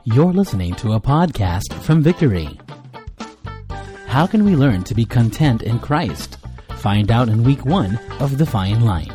You're listening to a podcast from Victory. How can we learn to be content in Christ? Find out in week 1 of The Fine Line.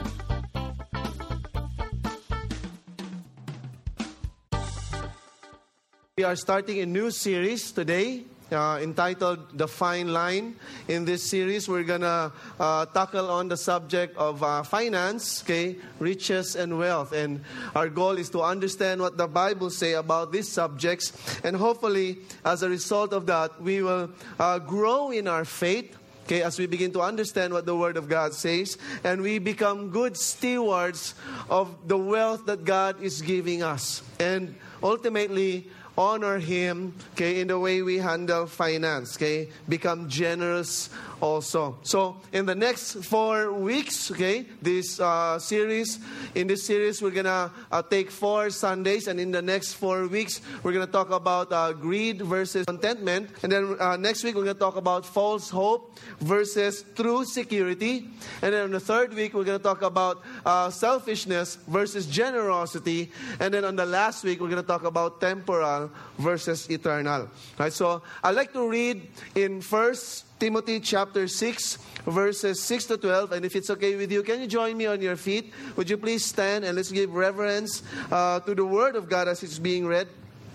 We are starting a new series today entitled The Fine Line. In this series, we're going to tackle on the subject of finance, riches and wealth. And our goal is to understand what the Bible says about these subjects. And hopefully, as a result of that, we will grow in our faith. As we begin to understand what the Word of God says, and we become good stewards of the wealth that God is giving us, and ultimately honor Him, in the way we handle finance, become generous also. So, in the next 4 weeks, in this series, we're gonna take 4 Sundays, and in the next 4 weeks, we're gonna talk about greed versus contentment, and then next week we're gonna talk about false hope versus true security, and then on the third week we're gonna talk about selfishness versus generosity, and then on the last week we're gonna talk about temporal versus eternal. Right? So I'd like to read in 1 Timothy chapter 6, verses 6 to 12. And if it's okay with you, can you join me on your feet? Would you please stand and let's give reverence to the Word of God as it's being read.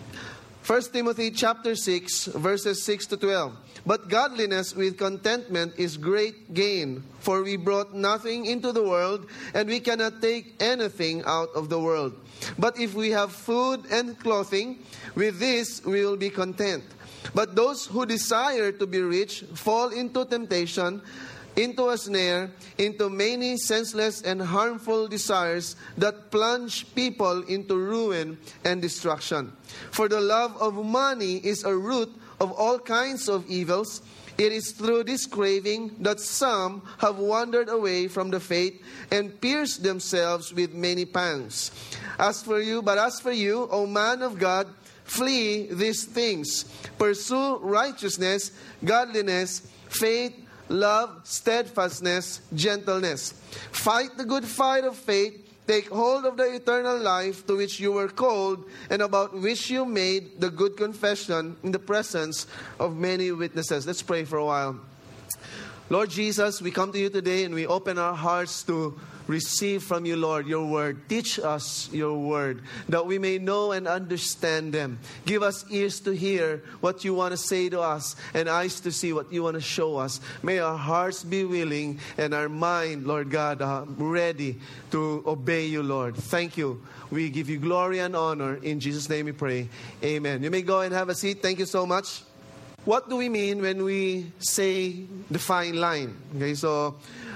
1 Timothy chapter 6, verses 6 to 12. But godliness with contentment is great gain, for we brought nothing into the world, and we cannot take anything out of the world. But if we have food and clothing, with this we will be content. But those who desire to be rich fall into temptation, into a snare, into many senseless and harmful desires that plunge people into ruin and destruction. For the love of money is a root of all kinds of evils. It is through this craving that some have wandered away from the faith and pierced themselves with many pangs. As for you, O man of God, flee these things. Pursue righteousness, godliness, faith, love, steadfastness, gentleness. Fight the good fight of faith. Take hold of the eternal life to which you were called and about which you made the good confession in the presence of many witnesses. Let's pray for a while. Lord Jesus, we come to you today and we open our hearts to receive from you, Lord, your word. Teach us your word that we may know and understand them. Give us ears to hear what you want to say to us and eyes to see what you want to show us. May our hearts be willing and our mind, Lord God, ready to obey you, Lord. Thank you. We give you glory and honor. In Jesus' name we pray. Amen. You may go and have a seat. Thank you so much. What do we mean when we say the fine line? So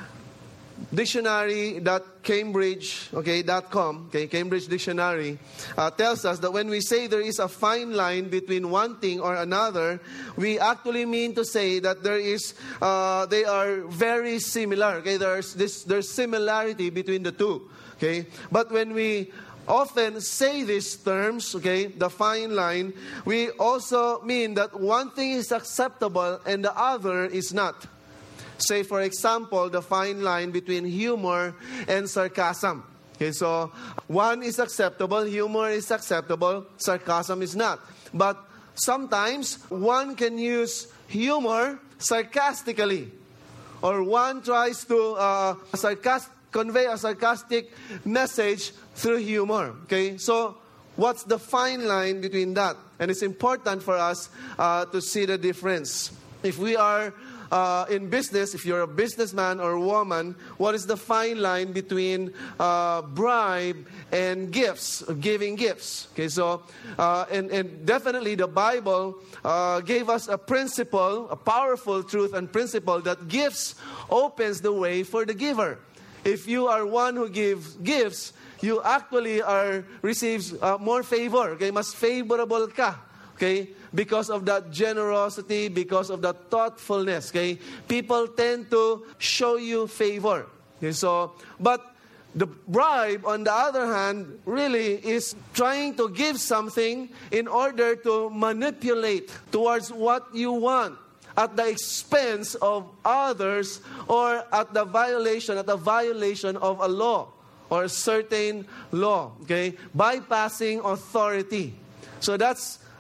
dictionary.cambridge.com, Cambridge Dictionary, tells us that when we say there is a fine line between one thing or another, we actually mean to say that they are very similar. There's similarity between the two. But when we often say these terms, the fine line, we also mean that one thing is acceptable and the other is not. Say, for example, the fine line between humor and sarcasm. So one is acceptable, humor is acceptable, sarcasm is not. But sometimes one can use humor sarcastically, or one tries to convey a sarcastic message through humor. So what's the fine line between that? And it's important for us to see the difference. If we are in business, if you're a businessman or woman, what is the fine line between bribe and gifts, giving gifts? So, and definitely the Bible gave us a principle, a powerful truth and principle that gifts opens the way for the giver. If you are one who gives gifts, you actually receives more favor. Mas favorable ka. Because of that generosity, because of that thoughtfulness. People tend to show you favor. But the bribe, on the other hand, really is trying to give something in order to manipulate towards what you want, at the expense of others, or at the violation of a law or a certain law, bypassing authority. So that's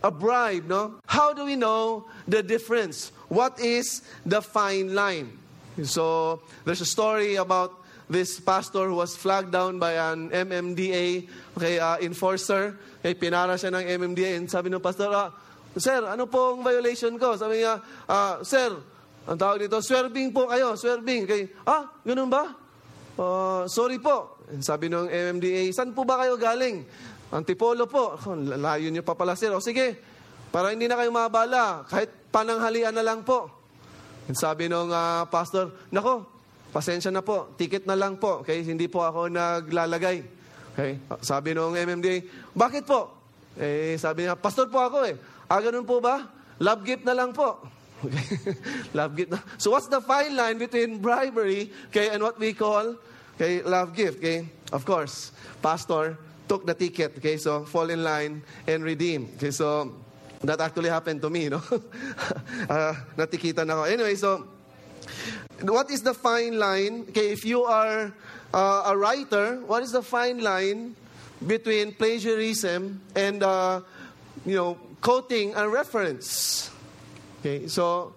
a bribe, no? How do we know the difference? What is the fine line? So, there's a story about this pastor who was flagged down by an MMDA enforcer. Pinara siya ng MMDA and sabi ng pastor, Sir, ano pong violation ko? Sabi niya, Sir, ang tawag dito, swerving po kayo, swerving. Ganun ba? Sorry po. Sabi ng MMDA, saan po ba kayo galing? Antipolo po. Layo niyo pa pala, sir. Sige, para hindi na kayo mabala, kahit pananghalian na lang po. And sabi ng pastor, nako, pasensya na po, ticket na lang po. Okay, hindi po ako naglalagay. Okay, sabi ng MMDA, bakit po? Sabi niya, pastor po ako ganun po ba? Love gift na lang po. Okay. Love gift na. So what's the fine line between bribery, and what we call, love gift? Okay, of course, pastor took the ticket. Okay, so fall in line and redeem. Okay, so that actually happened to me, no? Natikitan ako. Anyway, so what is the fine line? Okay, if you are a writer, what is the fine line between plagiarism and quoting a reference? Okay, so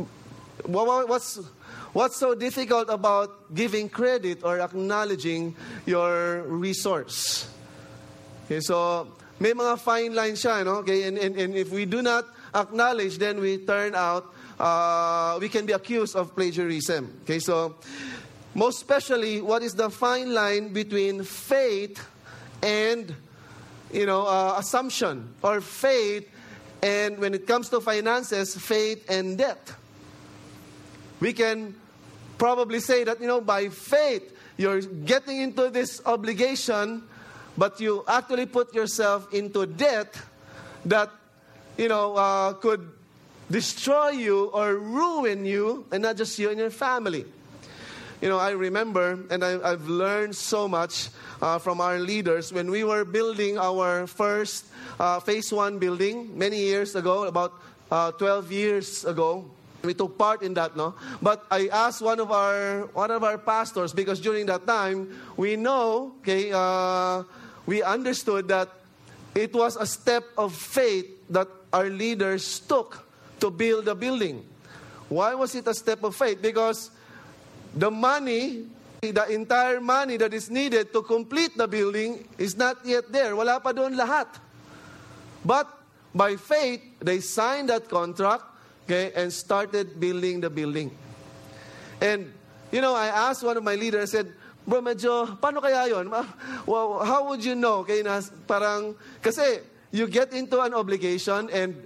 what's so difficult about giving credit or acknowledging your resource? Okay, so may mga fine line siya, no? Okay, and if we do not acknowledge, then we turn out we can be accused of plagiarism. Okay, so most especially, what is the fine line between faith and assumption, or faith and, when it comes to finances, faith and debt? We can probably say that, by faith, you're getting into this obligation, but you actually put yourself into debt that, could destroy you or ruin you, and not just you and your family. I remember, and I've learned so much from our leaders when we were building our first Phase 1 building many years ago, about 12 years ago. We took part in that, no? But I asked one of our pastors, because during that time, we know, we understood that it was a step of faith that our leaders took to build the building. Why was it a step of faith? Because the entire money that is needed to complete the building is not yet there. Wala pa doon lahat. But by faith, they signed that contract, and started building the building. And, I asked one of my leaders, I said, bro, medyo, paano kaya yun? Well, how would you know? Kasi you get into an obligation and,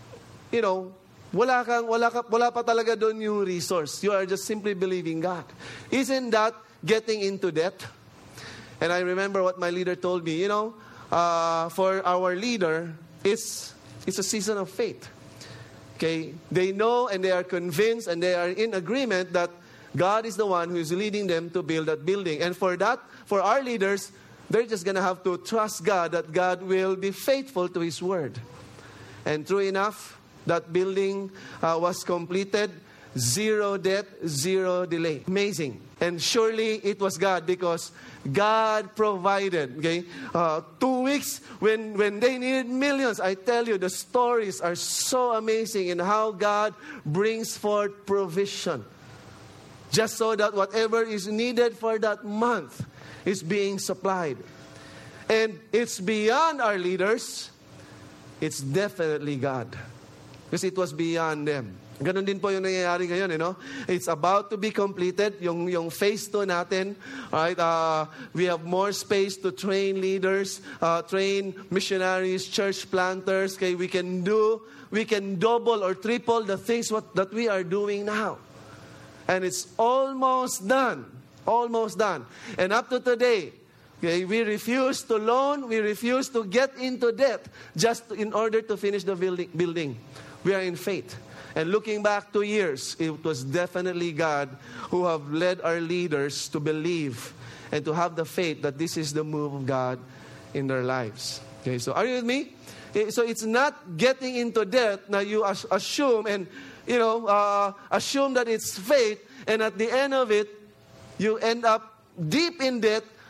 wala pa talaga doon yung resource. You are just simply believing God. Isn't that getting into debt? And I remember what my leader told me, for our leader, it's a season of faith. Okay? They know and they are convinced and they are in agreement that God is the one who is leading them to build that building. And for that, for our leaders, they're just going to have to trust God that God will be faithful to His word. And true enough, that building was completed. 0 debt, 0 delay. Amazing. And surely it was God, because God provided. Okay, 2 weeks when they needed millions. I tell you, the stories are so amazing in how God brings forth provision, just so that whatever is needed for that month is being supplied. And it's beyond our leaders. It's definitely God, because it was beyond them. Ganon din po yung nangyayari ngayon, It's about to be completed, yung phase 2 natin. Right? We have more space to train leaders, train missionaries, church planters. Okay? We can double or triple the things that we are doing now. And it's almost done. Almost done. And up to today, okay, we refuse to loan, we refuse to get into debt just in order to finish the building. We are in faith. And looking back 2 years, it was definitely God who have led our leaders to believe and to have the faith that this is the move of God in their lives. Okay, so are you with me? So it's not getting into debt. Now you assume and assume that it's faith, and at the end of it, you end up deep in debt.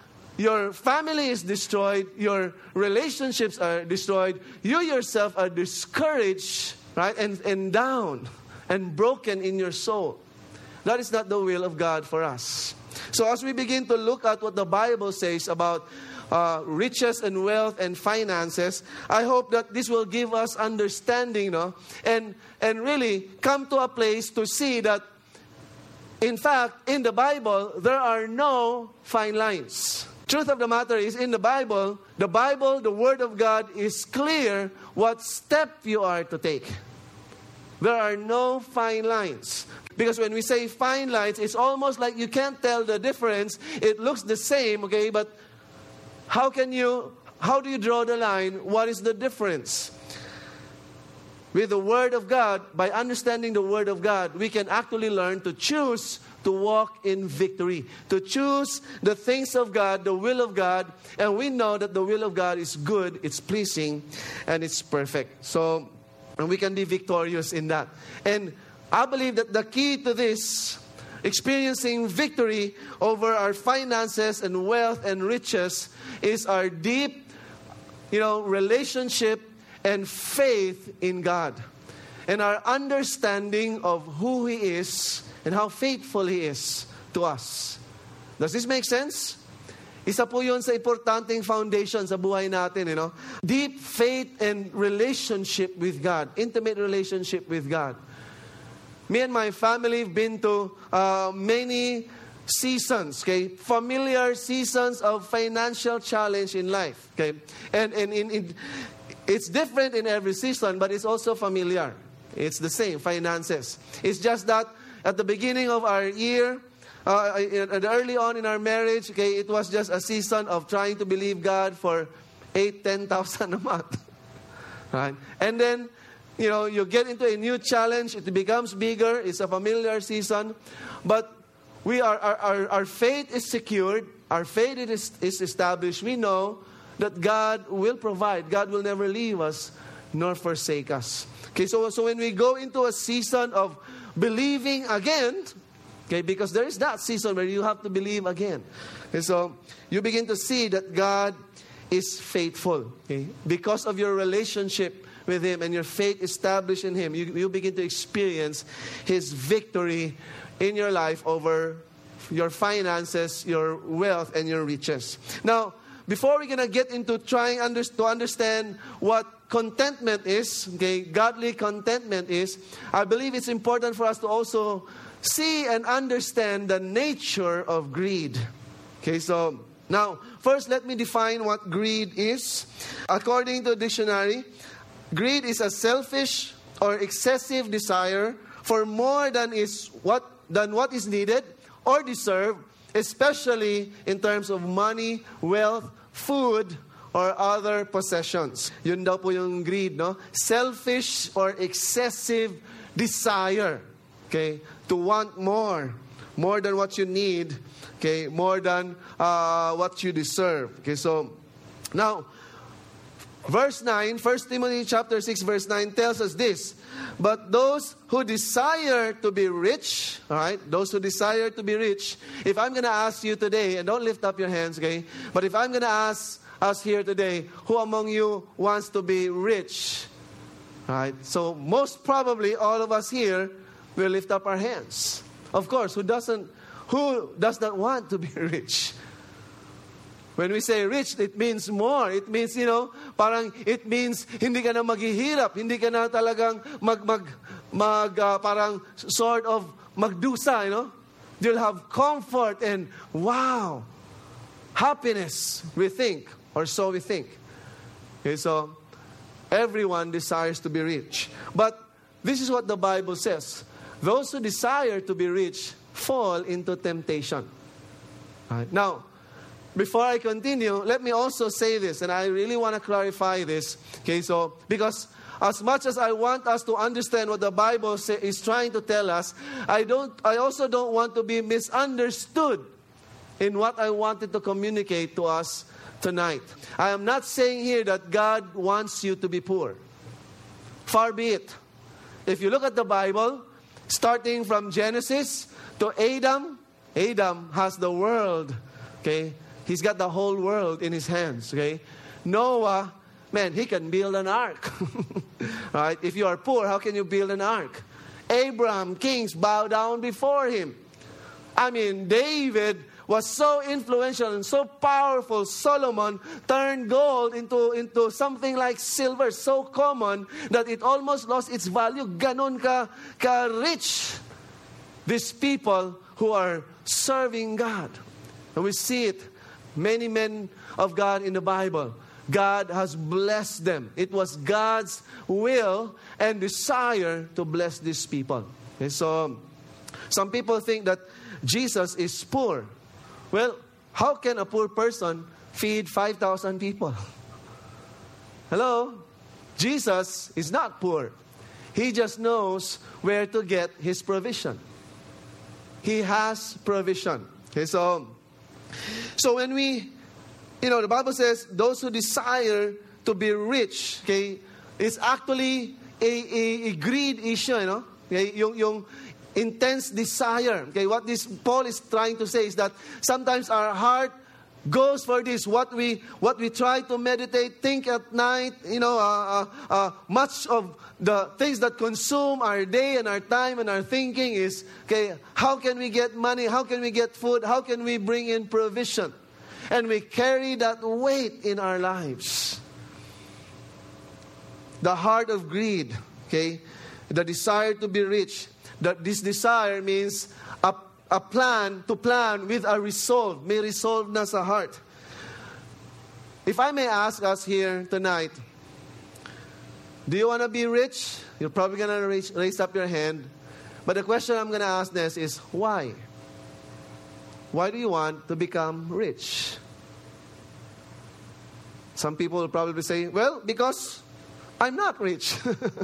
your family is destroyed, your relationships are destroyed, you yourself are discouraged, right, and down and broken in your soul. That is not the will of God for us. So as we begin to look at what the Bible says about riches and wealth and finances, I hope that this will give us understanding, and really come to a place to see that, in fact, in the Bible, there are no fine lines. Truth of the matter is, in the Bible, the Word of God is clear what step you are to take. There are no fine lines. Because when we say fine lines, it's almost like you can't tell the difference. It looks the same, okay, but how do you draw the line? What is the difference? With the Word of God, by understanding the Word of God, we can actually learn to choose to walk in victory, to choose the things of God, the will of God, and we know that the will of God is good, it's pleasing, and it's perfect. So, and we can be victorious in that. And I believe that the key to this, experiencing victory over our finances and wealth and riches, is our deep, relationship and faith in God. And our understanding of who He is and how faithful He is to us. Does this make sense? Isa po yun sa importanteng foundation sa buhay natin, Deep faith and relationship with God. Intimate relationship with God. Me and my family have been to many seasons, okay? Familiar seasons of financial challenge in life, okay? And it's different in every season, but it's also familiar. It's the same, finances. It's just that at the beginning of our year, early on in our marriage, okay, it was just a season of trying to believe God for 8,000-10,000 a month, right? And then, you get into a new challenge. It becomes bigger. It's a familiar season, but our faith is secured. Our faith is established. We know that God will provide. God will never leave us nor forsake us. Okay, so when we go into a season of believing again, okay, because there is that season where you have to believe again. And so you begin to see that God is faithful. Okay? Because of your relationship with Him and your faith established in Him, you begin to experience His victory in your life over your finances, your wealth, and your riches. Now, before we're going to get into trying to understand what contentment is, okay, godly contentment is, I believe it's important for us to also see and understand the nature of greed. Okay, so now, first let me define what greed is. According to the dictionary, greed is a selfish or excessive desire for more than what is needed or deserved, especially in terms of money, wealth, food, or other possessions. Yun daw po yung greed, no? Selfish or excessive desire, okay, to want more than what you need, okay, more than what you deserve. Okay, so now, verse 9, 1 Timothy chapter 6, verse 9 tells us this. But those who desire to be rich, all right, those who desire to be rich, if I'm going to ask you today, and don't lift up your hands, okay, but if I'm going to ask us here today, who among you wants to be rich? All right, so most probably all of us here will lift up our hands. Of course, who does not want to be rich? When we say rich, it means more. It means, it means hindi ka na maghihirap, hindi ka na talagang parang sort of magdusa, You'll have comfort and wow, happiness, we think, or so we think. Okay, so everyone desires to be rich. But this is what the Bible says. Those who desire to be rich fall into temptation. All right. Now, before I continue, let me also say this, and I really want to clarify this. Okay, so because as much as I want us to understand what the Bible is trying to tell us, I also don't want to be misunderstood in what I wanted to communicate to us tonight. I am not saying here that God wants you to be poor. Far be it. If you look at the Bible, starting from Genesis to Adam has the world, okay, He's got the whole world in his hands, okay? Noah, man, he can build an ark. Right? If you are poor, how can you build an ark? Abraham, kings bow down before him. I mean, David was so influential and so powerful. Solomon turned gold into something like silver, so common that it almost lost its value. Ganon ka rich these people who are serving God. And we see it. Many men of God in the Bible, God has blessed them. It was God's will and desire to bless these people. Okay, so some people think that Jesus is poor. Well, how can a poor person feed 5,000 people? Hello? Jesus is not poor. He just knows where to get his provision. He has provision. Okay, so when we, the Bible says those who desire to be rich, okay, it's actually a greed issue, Okay, yung intense desire. Okay, what this Paul is trying to say is that sometimes our heart goes for this. What we try to meditate, think at night. Much of the things that consume our day and our time and our thinking is, okay, how can we get money? How can we get food? How can we bring in provision? And we carry that weight in our lives. The heart of greed, okay, the desire to be rich. This desire means a plan with a resolve. May resolve na sa heart. If I may ask us here tonight, do you want to be rich? You're probably going to raise up your hand. But the question I'm going to ask next is, why? Why do you want to become rich? Some people will probably say, well, because I'm not rich.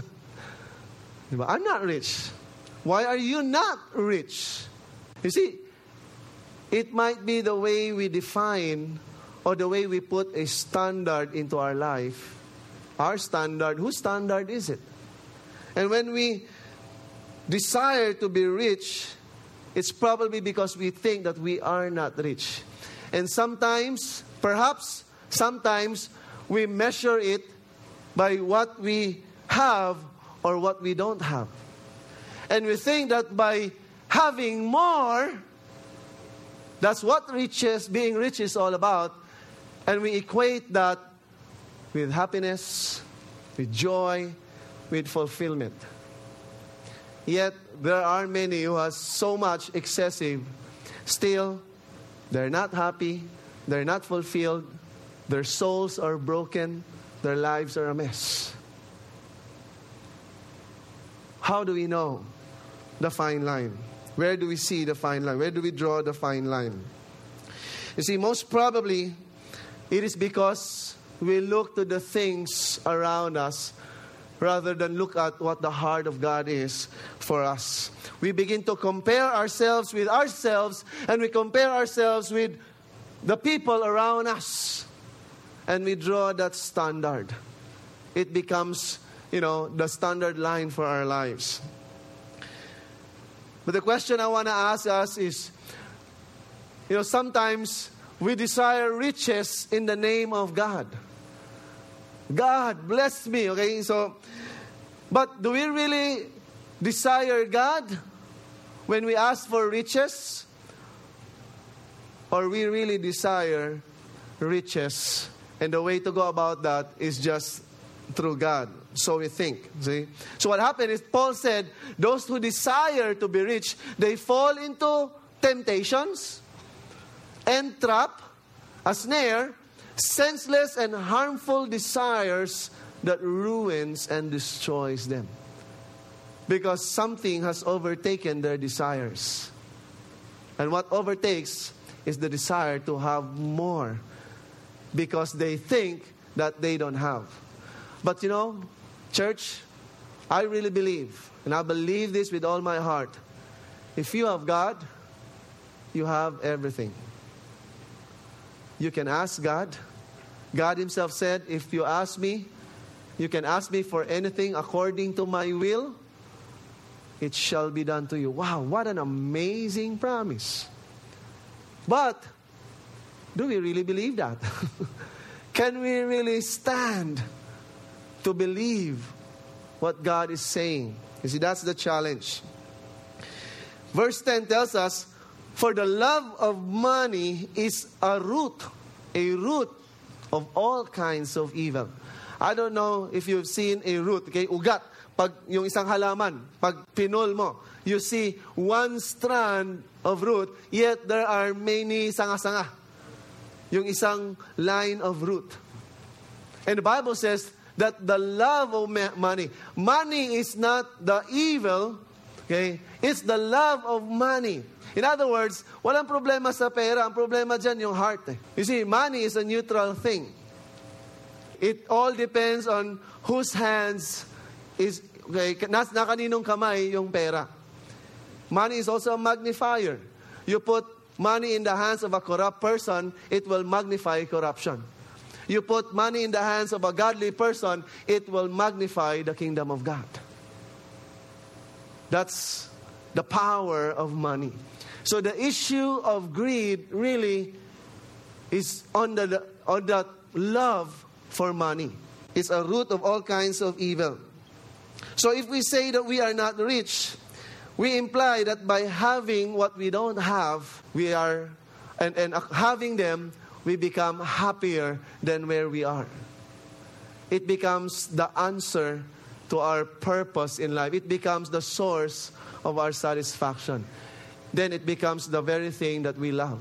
I'm not rich. Why are you not rich? You see, it might be the way we define or the way we put a standard into our life. Our standard, whose standard is it? And when we desire to be rich, it's probably because we think that we are not rich. And sometimes, we measure it by what we have or what we don't have. And we think that by having more, that's what being rich is all about. And we equate that with happiness, with joy, with fulfillment. Yet, there are many who have so much excessive. Still, they're not happy, they're not fulfilled, their souls are broken, their lives are a mess. How do we know the fine line? Where do we see the fine line? Where do we draw the fine line? You see, most probably, it is because we look to the things around us rather than look at what the heart of God is for us. We begin to compare ourselves with ourselves, and we compare ourselves with the people around us. And we draw that standard. It becomes, the standard line for our lives. But the question I want to ask us is, sometimes we desire riches in the name of God. God, bless me, okay? But do we really desire God when we ask for riches? Or we really desire riches, and the way to go about that is just through God? So we think, see? So what happened is, Paul said, those who desire to be rich, they fall into temptations, entrap, a snare, senseless and harmful desires that ruins and destroys them. Because something has overtaken their desires. And what overtakes is the desire to have more, because they think that they don't have. But church, I really believe, and I believe this with all my heart, if you have God, you have everything. You can ask God. God himself said, if you ask me, you can ask me for anything according to my will, it shall be done to you. Wow, what an amazing promise. But Do we really believe that? Can we really stand to believe what God is saying? You see, that's the challenge. Verse 10 tells us, for the love of money is a root of all kinds of evil. I don't know if you've seen a root, okay, ugat. Pag yung isang halaman, pag pinol mo, you see one strand of root, yet there are many sanga-sanga. Yung isang line of root. And the Bible says that the love of money is not the evil, okay? It's the love of money. In other words, walang problema sa pera. Ang problema dyan yung heart. You see, money is a neutral thing. It all depends on whose hands is, okay, na kaninong kamay yung pera. Money is also a magnifier. You put money in the hands of a corrupt person, it will magnify corruption. You put money in the hands of a godly person, it will magnify the kingdom of God. That's the power of money. So the issue of greed really is on that love for money. It's a root of all kinds of evil. So if we say that we are not rich, we imply that by having what we don't have, we are, and having them, we become happier than where we are. It becomes the answer to our purpose in life. It becomes the source of our satisfaction. Then it becomes the very thing that we love.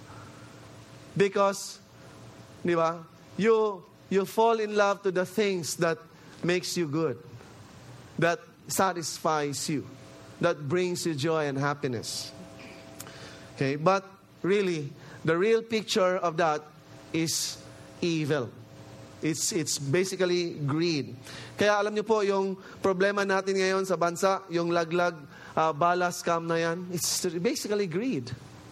Because, di ba, you fall in love to the things that makes you good, that satisfies you, that brings you joy and happiness. Okay, but really, the real picture of that is evil. It's basically greed. Kaya alam niyo po, yung problema natin ngayon sa bansa, yung laglag, bala scam na yan, it's basically greed.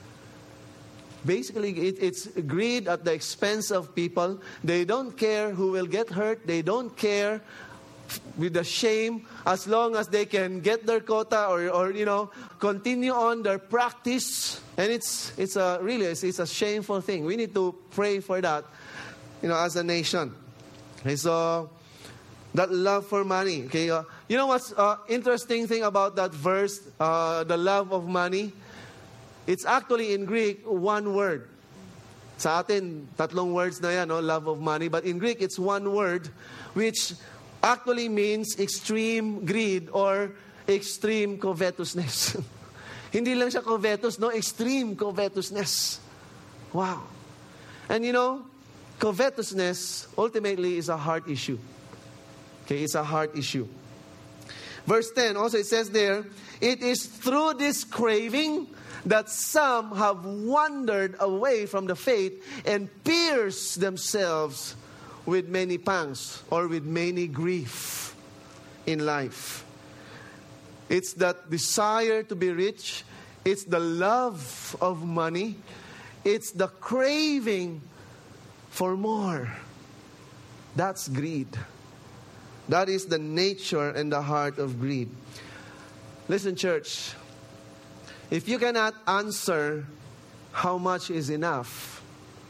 Basically, it's greed at the expense of people. They don't care who will get hurt. They don't care with the shame, as long as they can get their quota or continue on their practice. And it's a shameful thing. We need to pray for that, as a nation. Okay, so that love for money. Okay, you know what's interesting thing about that verse, the love of money? It's actually in Greek one word. Sa atin, tatlong words na yan, love of money. But in Greek, it's one word, which actually means extreme greed or extreme covetousness. Hindi lang siya covetous, extreme covetousness. Wow. And covetousness ultimately is a heart issue. Okay, it's a heart issue. Verse 10 also, it says there, it is through this craving that some have wandered away from the faith and pierced themselves with many pangs or with many grief in life. It's that desire to be rich. It's the love of money. It's the craving for more. That's greed. That is the nature and the heart of greed. Listen, church. If you cannot answer how much is enough,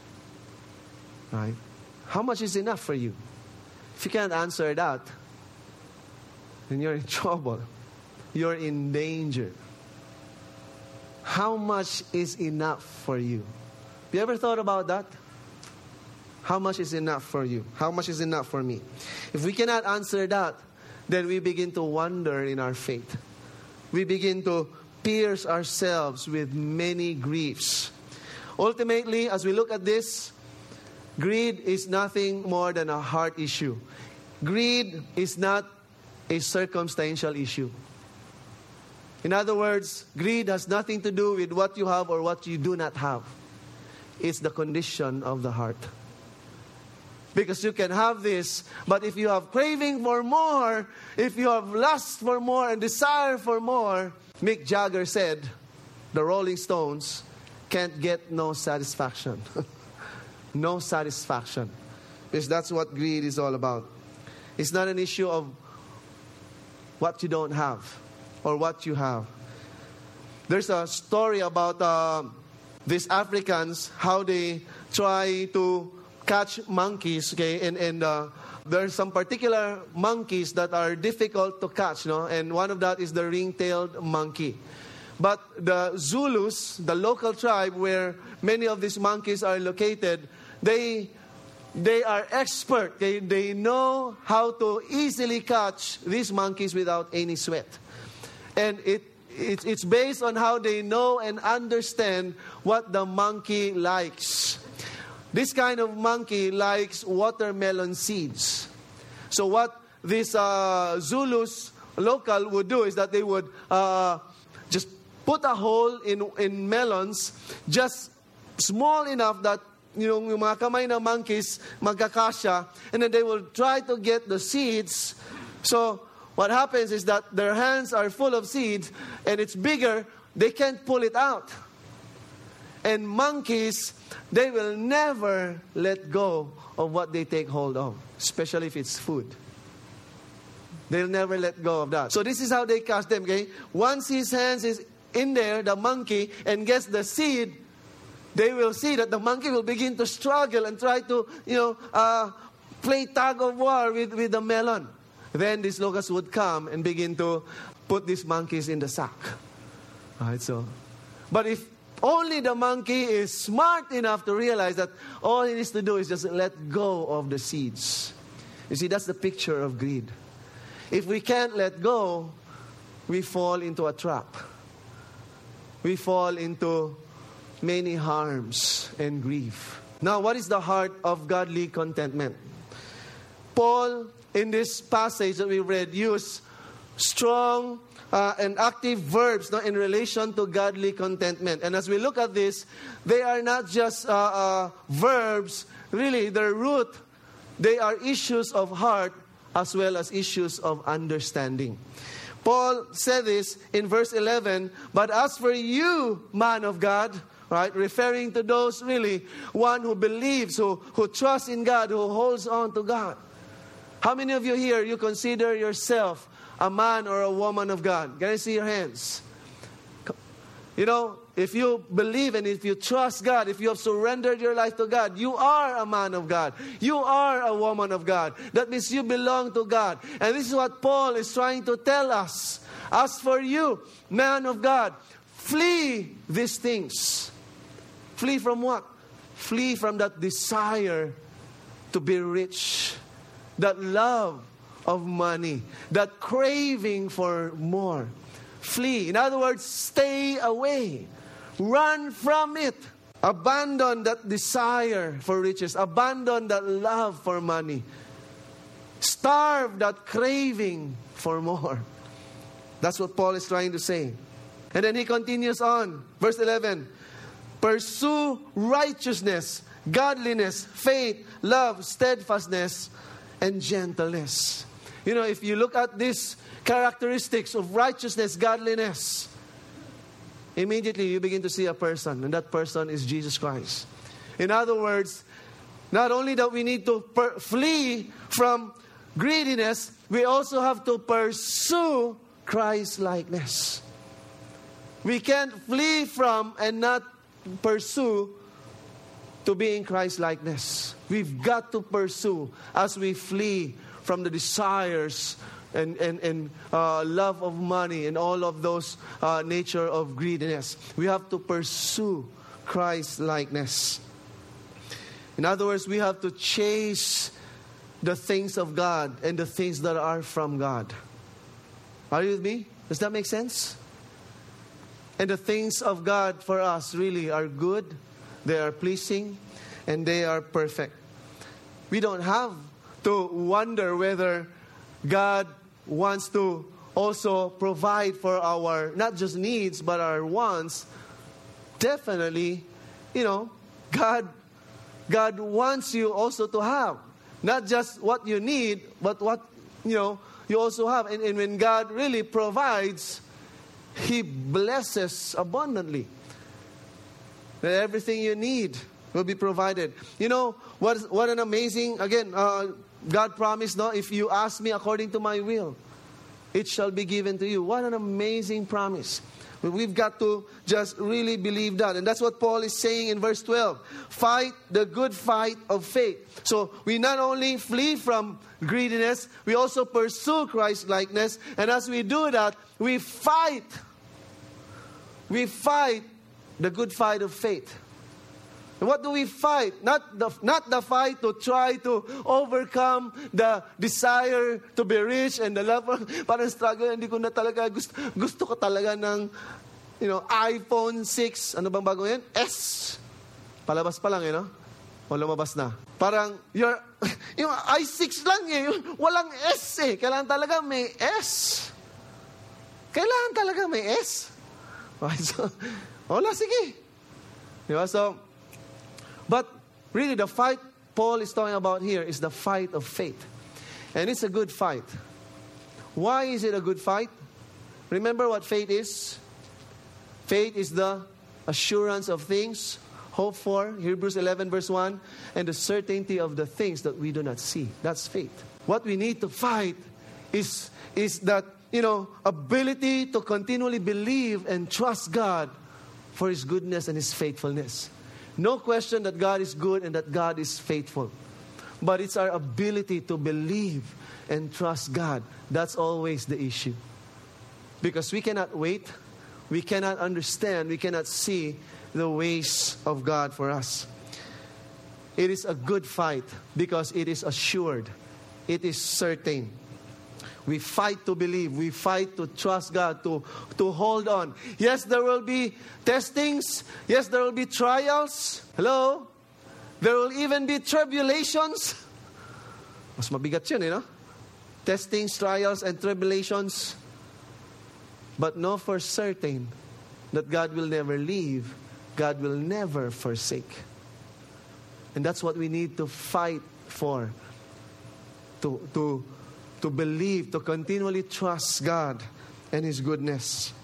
right? How much is enough for you? If you can't answer that, then you're in trouble. You're in danger. How much is enough for you? Have you ever thought about that? How much is enough for you? How much is enough for me? If we cannot answer that, then we begin to wander in our faith. We begin to pierce ourselves with many griefs. Ultimately, as we look at this, greed is nothing more than a heart issue. Greed is not a circumstantial issue. In other words, greed has nothing to do with what you have or what you do not have. It's the condition of the heart. Because you can have this, but if you have craving for more, if you have lust for more and desire for more, Mick Jagger said, the Rolling Stones can't get no satisfaction. No satisfaction. Because that's what greed is all about. It's not an issue of what you don't have or what you have. There's a story about these Africans, how they try to catch monkeys, okay, and there are some particular monkeys that are difficult to catch, no? And one of that is the ring-tailed monkey. But the Zulus, the local tribe where many of these monkeys are located, they are expert. They know how to easily catch these monkeys without any sweat. And it's based on how they know and understand what the monkey likes. This kind of monkey likes watermelon seeds. So what these Zulus local would do is that they would just put a hole in melons, just small enough that yung mga kamay na monkeys magkakasya, and then they will try to get the seeds. So what happens is that their hands are full of seeds, and it's bigger, they can't pull it out. And monkeys, they will never let go of what they take hold of, especially if it's food. They'll never let go of that. So this is how they catch them, okay? Once his hands is in there, the monkey, and gets the seed, they will see that the monkey will begin to struggle and try to, play tug of war with the melon. Then these locusts would come and begin to put these monkeys in the sack. All right, so, but if only the monkey is smart enough to realize that all he needs to do is just let go of the seeds. You see, that's the picture of greed. If we can't let go, we fall into a trap. We fall into many harms and grief. Now, what is the heart of godly contentment? Paul, in this passage that we read, used strong and active verbs in relation to godly contentment. And as we look at this, they are not just verbs. Really, their root, they are issues of heart as well as issues of understanding. Paul said this in verse 11, "But as for you, man of God," right, referring to those really, one who believes, who trusts in God, who holds on to God. How many of you here, you consider yourself a man or a woman of God? Can I see your hands? You know, if you believe and if you trust God, if you have surrendered your life to God, you are a man of God. You are a woman of God. That means you belong to God. And this is what Paul is trying to tell us. As for you, man of God, flee these things. Flee from what? Flee from that desire to be rich, that love of money, that craving for more. Flee. In other words, stay away. Run from it. Abandon that desire for riches. Abandon that love for money. Starve that craving for more. That's what Paul is trying to say. And then he continues on. Verse 11. Pursue righteousness, godliness, faith, love, steadfastness, and gentleness. You know, if you look at these characteristics of righteousness, godliness, immediately you begin to see a person, and that person is Jesus Christ. In other words, not only that we need to flee from greediness, we also have to pursue Christ-likeness. We can't flee from and not pursue to be in Christ-likeness. We've got to pursue as we flee from the desires and love of money and all of those nature of greediness. We have to pursue Christ-likeness. In other words, we have to chase the things of God and the things that are from God. Are you with me? Does that make sense? And the things of God for us really are good, they are pleasing, and they are perfect. We don't have to wonder whether God wants to also provide for our, not just needs, but our wants. Definitely, God wants you also to have. Not just what you need, but what, you also have. And when God really provides, He blesses abundantly. That everything you need will be provided. What an amazing, again, God promised, if you ask me according to my will, it shall be given to you. What an amazing promise. We've got to just really believe that. And that's what Paul is saying in verse 12. Fight the good fight of faith. So we not only flee from greediness, we also pursue Christ-likeness. And as we do that, we fight. We fight the good fight of faith. And what do we fight? Not the fight to try to overcome the desire to be rich and the love. Parang struggle, hindi ko na talaga gusto ko talaga ng iPhone 6. Ano bang bago yan? S. Palabas pa lang, o lumabas na. Parang yung i6 lang walang S Kailangan talaga may S. Kailangan talaga may S. Okay, so, wala, sige. Diba? So, but really the fight Paul is talking about here is the fight of faith. And it's a good fight. Why is it a good fight? Remember what faith is? Faith is the assurance of things hoped for, Hebrews 11 verse 1, and the certainty of the things that we do not see. That's faith. What we need to fight is that, ability to continually believe and trust God for His goodness and His faithfulness. No question that God is good and that God is faithful. But it's our ability to believe and trust God. That's always the issue. Because we cannot wait. We cannot understand. We cannot see the ways of God for us. It is a good fight because it is assured. It is certain. We fight to believe. We fight to trust God, to hold on. Yes, there will be testings. Yes, there will be trials. Hello? There will even be tribulations. Mas mabigat yun, Testings, trials, and tribulations. But know for certain that God will never leave. God will never forsake. And that's what we need to fight for. To believe, to continually trust God and His goodness.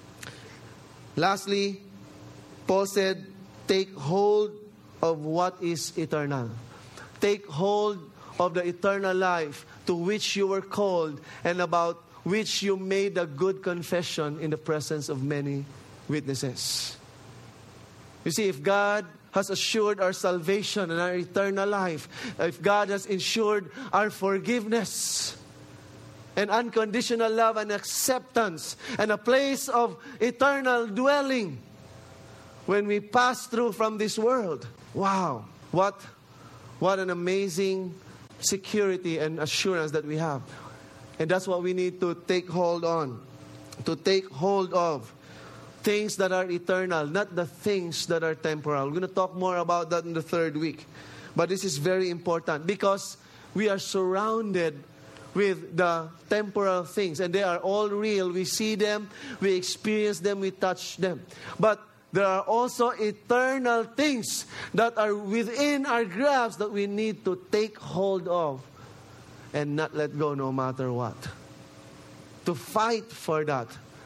Lastly, Paul said, take hold of what is eternal. Take hold of the eternal life to which you were called and about which you made a good confession in the presence of many witnesses. You see, if God has assured our salvation and our eternal life, if God has ensured our forgiveness, and unconditional love and acceptance, and a place of eternal dwelling when we pass through from this world. Wow, what an amazing security and assurance that we have. And that's what we need to take hold on, to take hold of things that are eternal, not the things that are temporal. We're going to talk more about that in the third week. But this is very important because we are surrounded with the temporal things, and they are all real. We see them, we experience them, we touch them. But there are also eternal things that are within our grasp that we need to take hold of and not let go no matter what. To fight for that.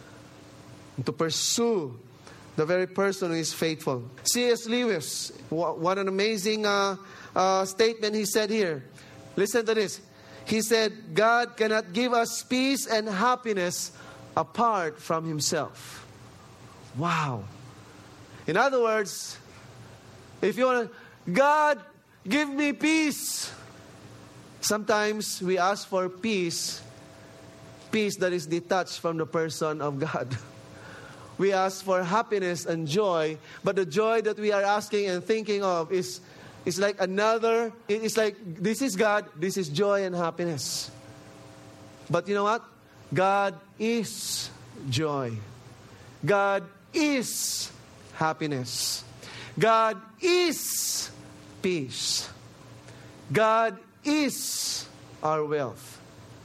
To pursue the very person who is faithful. C.S. Lewis, what an amazing statement he said here. Listen to this. He said, God cannot give us peace and happiness apart from Himself. Wow. In other words, if you want to, God, give me peace. Sometimes we ask for peace that is detached from the person of God. We ask for happiness and joy, but the joy that we are asking and thinking of is like another, it's like, this is God, this is joy and happiness. But you know what? God is joy. God is happiness. God is peace. God is our wealth.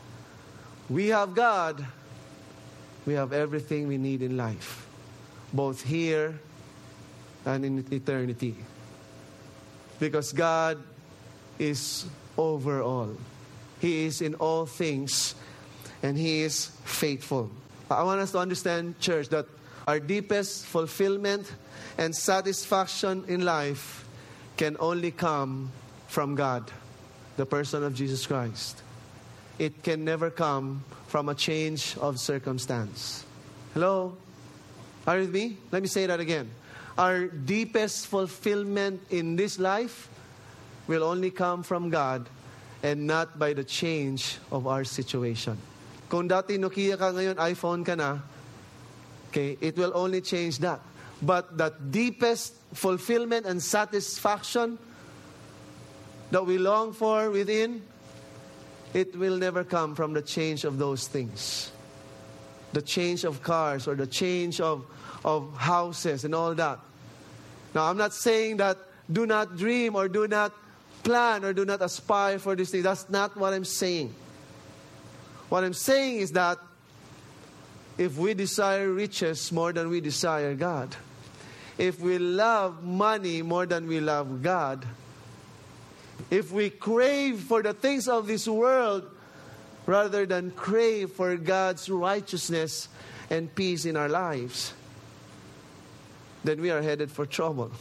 We have God. We have everything we need in life, both here and in eternity. Because God is over all. He is in all things, and He is faithful. I want us to understand, church, that our deepest fulfillment and satisfaction in life can only come from God, the person of Jesus Christ. It can never come from a change of circumstance. Hello? Are you with me? Let me say that again. Our deepest fulfillment in this life will only come from God and not by the change of our situation. Kung dati Nokia ka, ngayon iPhone ka na, okay, it will only change that. But that deepest fulfillment and satisfaction that we long for within, it will never come from the change of those things. The change of cars or the change of houses and all that. Now, I'm not saying that do not dream or do not plan or do not aspire for this thing. That's not what I'm saying. What I'm saying is that if we desire riches more than we desire God, if we love money more than we love God, if we crave for the things of this world rather than crave for God's righteousness and peace in our lives, then we are headed for trouble.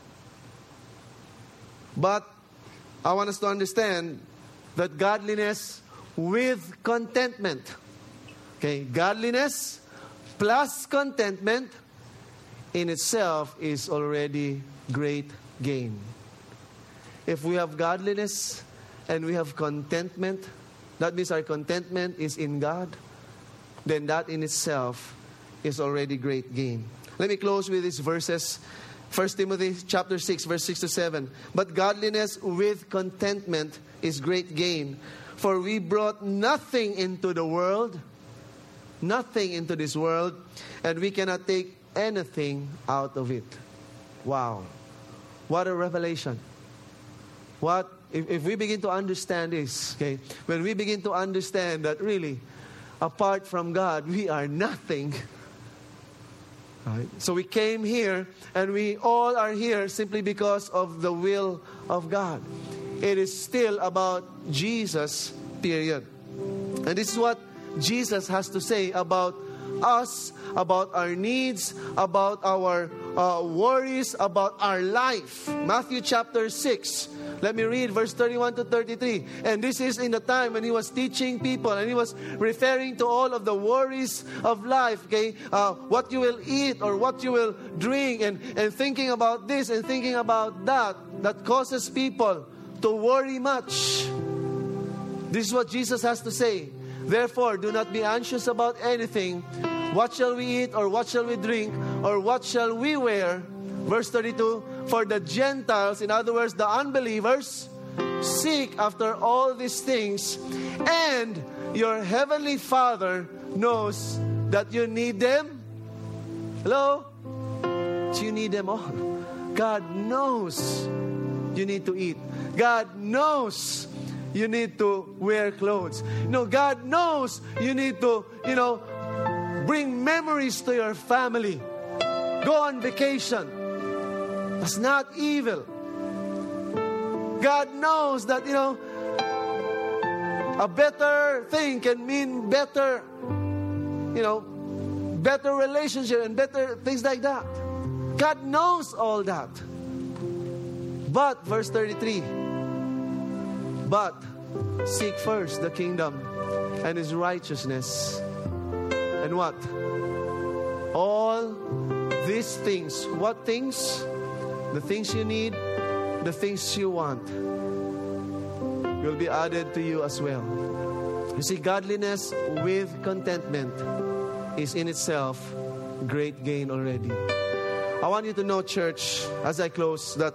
But I want us to understand that godliness with contentment, okay, godliness plus contentment in itself is already great gain. If we have godliness and we have contentment, that means our contentment is in God, then that in itself is already great gain. Let me close with these verses. 1 Timothy chapter 6, verse 6 to 7. But godliness with contentment is great gain. For we brought nothing into the world, nothing into this world, and we cannot take anything out of it. Wow. What a revelation. What if we begin to understand this, okay? When we begin to understand that really, apart from God, we are nothing. Right? So we came here, and we all are here simply because of the will of God. It is still about Jesus, period. And this is what Jesus has to say about us, about our needs, about our worries, about our life. Matthew chapter 6. Let me read verse 31 to 33. And this is in the time when He was teaching people and He was referring to all of the worries of life. Okay, what you will eat or what you will drink, and thinking about this and thinking about that causes people to worry much. This is what Jesus has to say. Therefore, do not be anxious about anything. What shall we eat, or what shall we drink, or what shall we wear? Verse 32, for the Gentiles, in other words, the unbelievers, seek after all these things, and your heavenly Father knows that you need them. Hello? You need them all. God knows you need to eat. God knows you need to wear clothes. God knows you need to, bring memories to your family. Go on vacation. That's not evil. God knows that, a better thing can mean better, better relationship and better things like that. God knows all that. But, verse 33, but seek first the kingdom and His righteousness. And what? All these things. What things? The things you need, the things you want, will be added to you as well. You see, godliness with contentment is in itself great gain already. I want you to know, church, as I close, that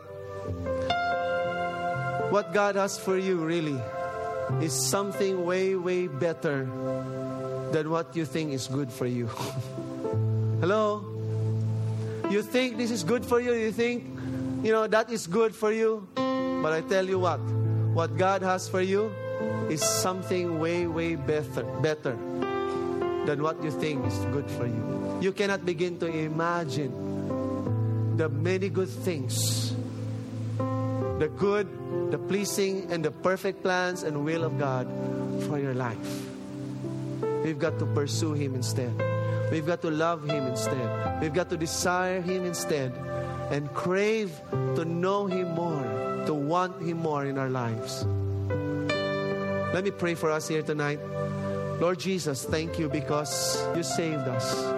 what God has for you really is something way, way better than what you think is good for you. Hello? You think this is good for you? You think, that is good for you? But I tell you what God has for you is something way, way better than what you think is good for you. You cannot begin to imagine the many good things, the good, the pleasing, and the perfect plans and will of God for your life. We've got to pursue Him instead. We've got to love Him instead. We've got to desire Him instead, and crave to know Him more, to want Him more in our lives. Let me pray for us here tonight. Lord Jesus, thank you because you saved us.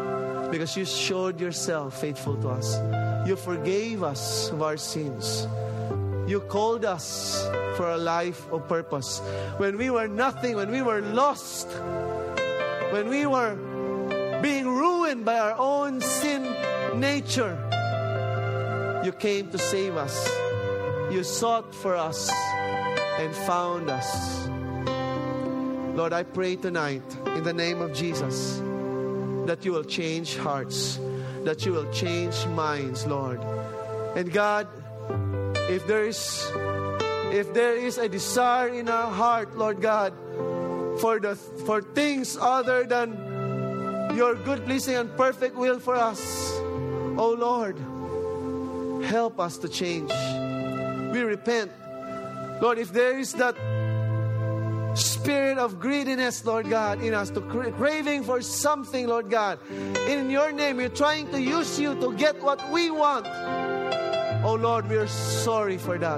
because you showed yourself faithful to us. You forgave us of our sins. You called us for a life of purpose. When we were nothing, when we were lost, when we were being ruined by our own sin nature, you came to save us. You sought for us and found us. Lord, I pray tonight in the name of Jesus that you will change hearts, that you will change minds, Lord. And God, if there is a desire in our heart, Lord God, for things other than your good, pleasing, and perfect will for us, oh Lord, help us to change. We repent. Lord, if there is that spirit of greediness, Lord God, in us, to craving for something, Lord God, in your name, we're trying to use you to get what we want. Oh Lord, we are sorry for that.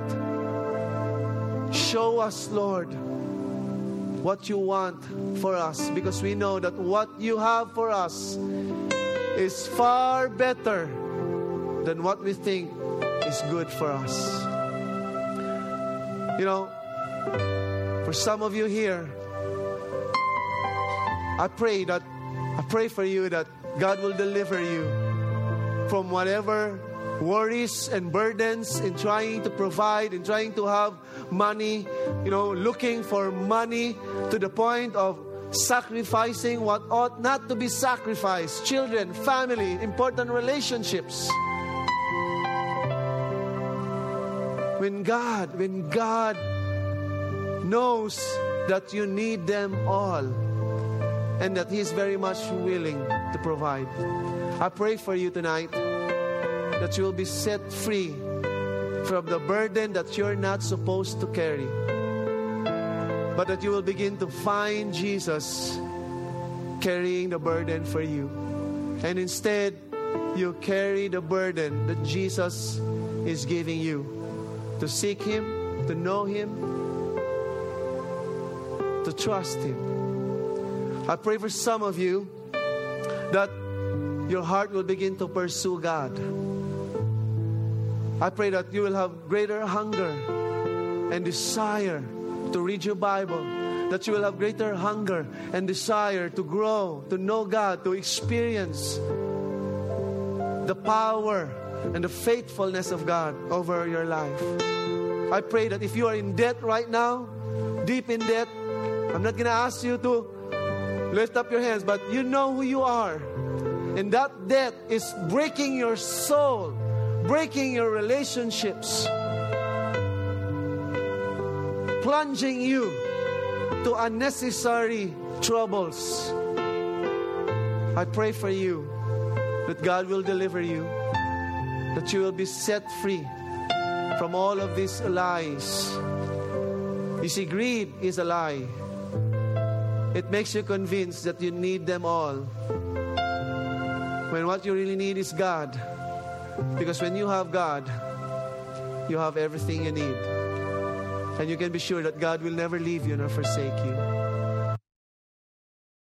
Show us, Lord, what you want for us, because we know that what you have for us is far better than what we think is good for us. You know, for some of you here, I pray for you that God will deliver you from whatever worries and burdens in trying to provide, in trying to have money, looking for money to the point of sacrificing what ought not to be sacrificed. Children, family, important relationships. When God knows that you need them all and that He's very much willing to provide. I pray for you tonight that you will be set free from the burden that you're not supposed to carry, but that you will begin to find Jesus carrying the burden for you. And instead, you carry the burden that Jesus is giving you, to seek Him, to know Him, to trust Him. I pray for some of you that your heart will begin to pursue God. I pray that you will have greater hunger and desire to read your Bible, that you will have greater hunger and desire to grow, to know God, to experience the power and the faithfulness of God over your life. I pray that if you are in debt right now, deep in debt, I'm not going to ask you to lift up your hands, but you know who you are. And that debt is breaking your soul, breaking your relationships, plunging you to unnecessary troubles. I pray for you that God will deliver you, that you will be set free from all of these lies. You see, greed is a lie. It makes you convinced that you need them all, when what you really need is God. Because when you have God, you have everything you need. And you can be sure that God will never leave you nor forsake you.